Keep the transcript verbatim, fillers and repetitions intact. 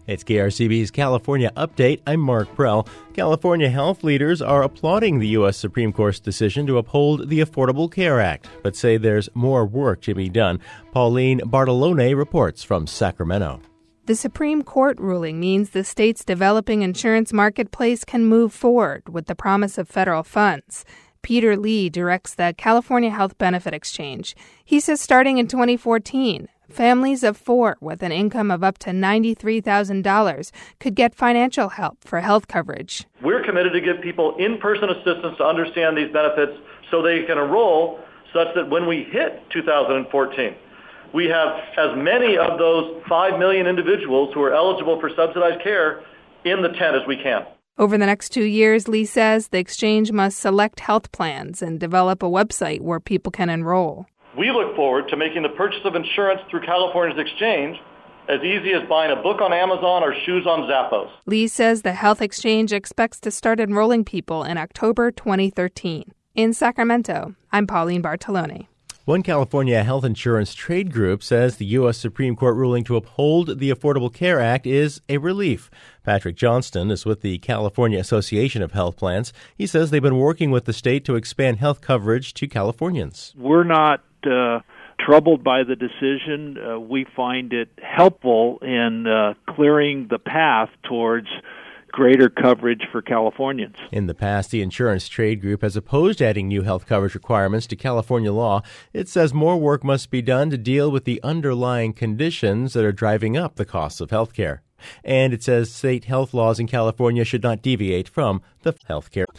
It's K R C B's California Update. I'm Mark Prell. California health leaders are applauding the U S Supreme Court's decision to uphold the Affordable Care Act, but say there's more work to be done. Pauline Bartolone reports from Sacramento. The Supreme Court ruling means the state's developing insurance marketplace can move forward with the promise of federal funds. Peter Lee directs the California Health Benefit Exchange. He says starting in twenty fourteen, families of four with an income of up to ninety-three thousand dollars could get financial help for health coverage. We're committed to give people in-person assistance to understand these benefits so they can enroll such that when we hit two thousand fourteen, we have as many of those five million individuals who are eligible for subsidized care in the tent as we can. Over the next two years, Lee says the exchange must select health plans and develop a website where people can enroll. We look forward to making the purchase of insurance through California's exchange as easy as buying a book on Amazon or shoes on Zappos. Lee says the health exchange expects to start enrolling people in October twenty thirteen. In Sacramento, I'm Pauline Bartolone. One California health insurance trade group says the U S Supreme Court ruling to uphold the Affordable Care Act is a relief. Patrick Johnston is with the California Association of Health Plans. He says they've been working with the state to expand health coverage to Californians. We're not uh, troubled by the decision. Uh, we find it helpful in uh, clearing the path towards greater coverage for Californians. In the past, the insurance trade group has opposed adding new health coverage requirements to California law. It says more work must be done to deal with the underlying conditions that are driving up the costs of health care. And it says state health laws in California should not deviate from the health care